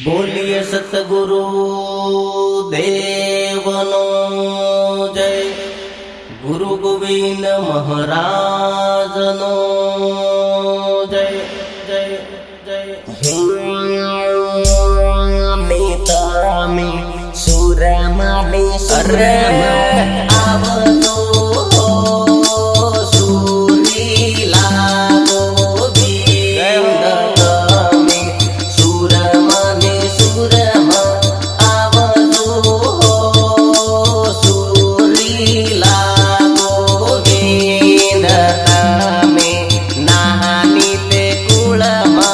बोलिए सतगुरु देवनो जय, गुरु गोविंद महाराज नो जय जय जय। मितामी सुरमानी सुरमा आवतो सुरीला गोविंद तमी सुरमानी सुरमा आवतो सुरीला गोविंद तमी नानी ते कुळमा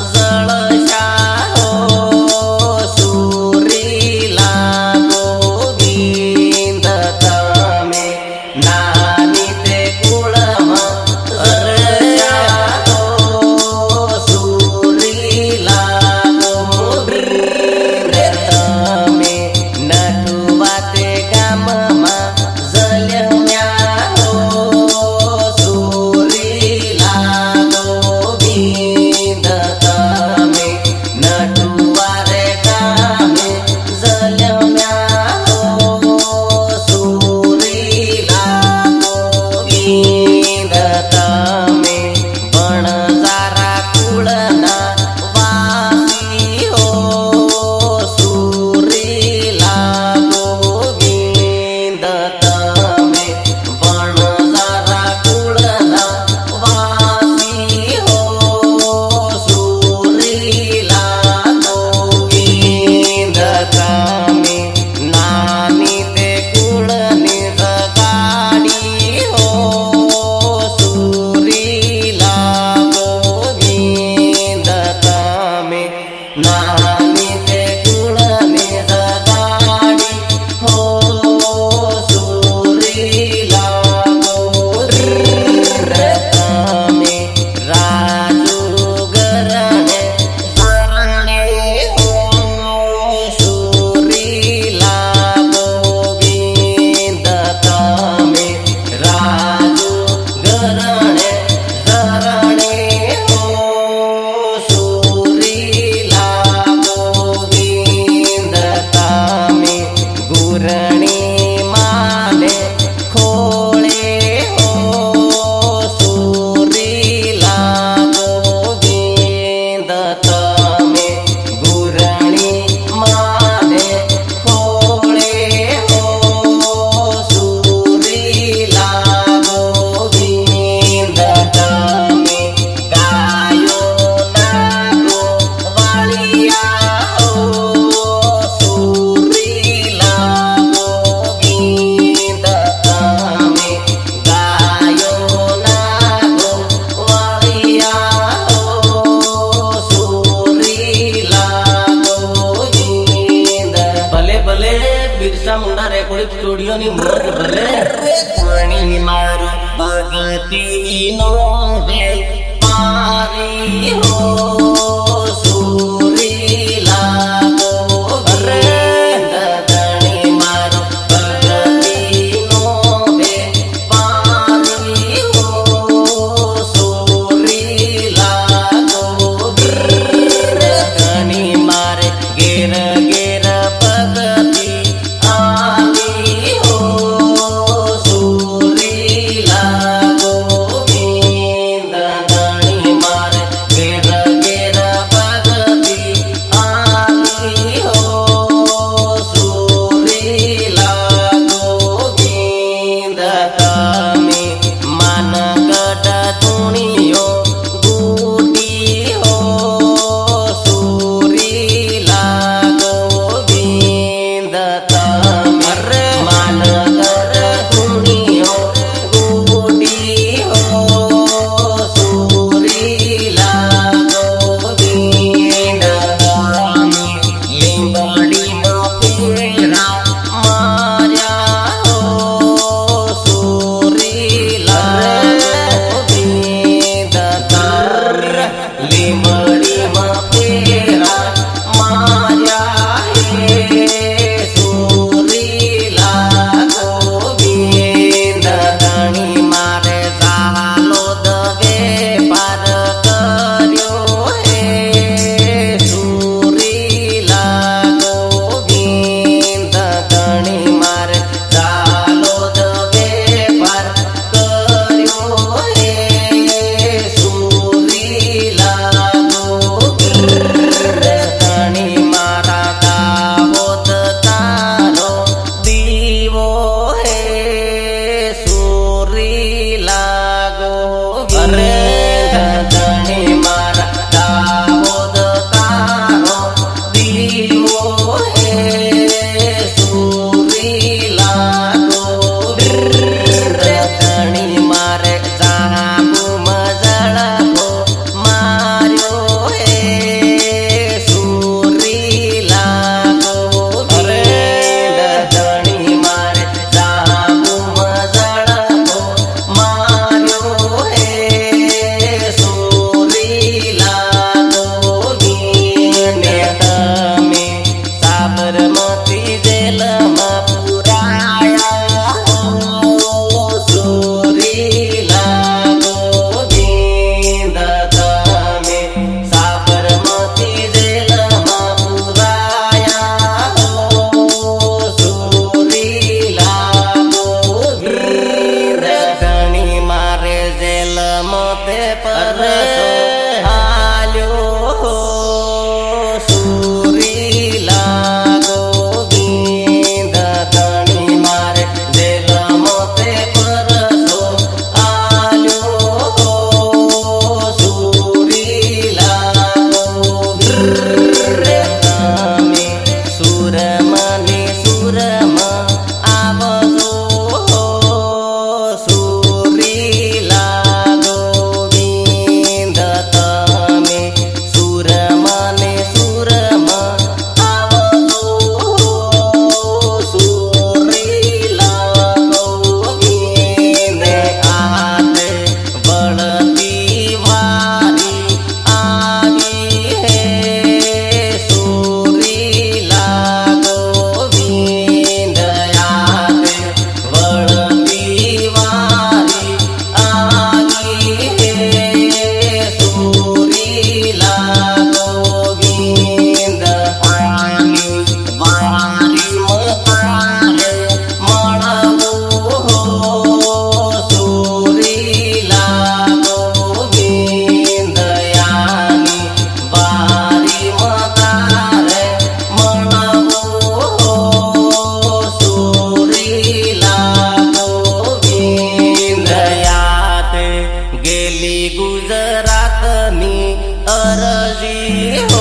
स्टूडियो नी मोर भले पानी मारू भगती नो है पारी हो सुरीला गोविंद दणी मारू भगती नो है पारी हो सुरीला गोविंद दणी मारे गेर गेर भगती सुरीला गोविंद પરસો હાલ્યો સુરીલા ગોવિંદ ધણી મારે જેલમો તે પરસો હાલ્યો સુરીલા ગોવિંદ તમે સુરમને સુરમાં આવજો સુરીલા ગોવિંદ તમે સુરમને સુરમાં આવજો સુરીલા ગોવિંદ આતે બળતી વારી આવી હે સુરીલા ગોવિંદ આતે બળતી વારી આવી હે સુરીલા ગોવિંદ આની વારી મતારે મળવું સુરીલા ગોવિંદ આની વારી મતારે મળવું સુરીલા ગોવિંદ યાતે ગેલી ગુજરાતની અરજી હો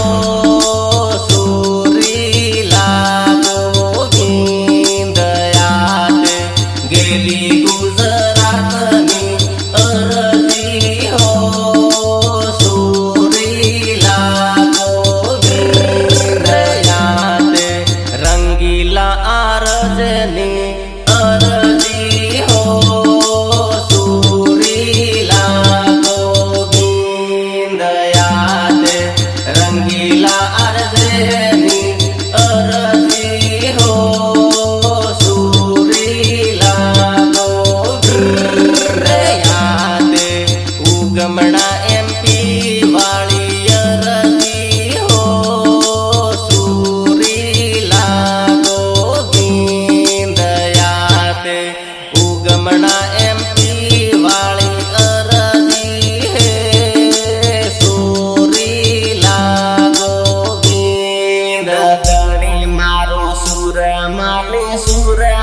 સુરીલા ગોવિંદ યાતે ગેલી ગુજરાતની અરજી હો સુરીલા ગોવિંદ યાતે રંગીલા આરજની અરજી હો સુરીલા ગોવિંદ યાતે રંગીલા આરજની અરજી હો સુરીલા ગોવિંદ યાતે ઉગમણા એમપી વાળી અરજી હો સુરીલા ગોવિંદ યાતે ઉગમણા એમપી વાળી અરજી હે સુરીલા ગોવિંદ ધણી મારો સુર માને સુર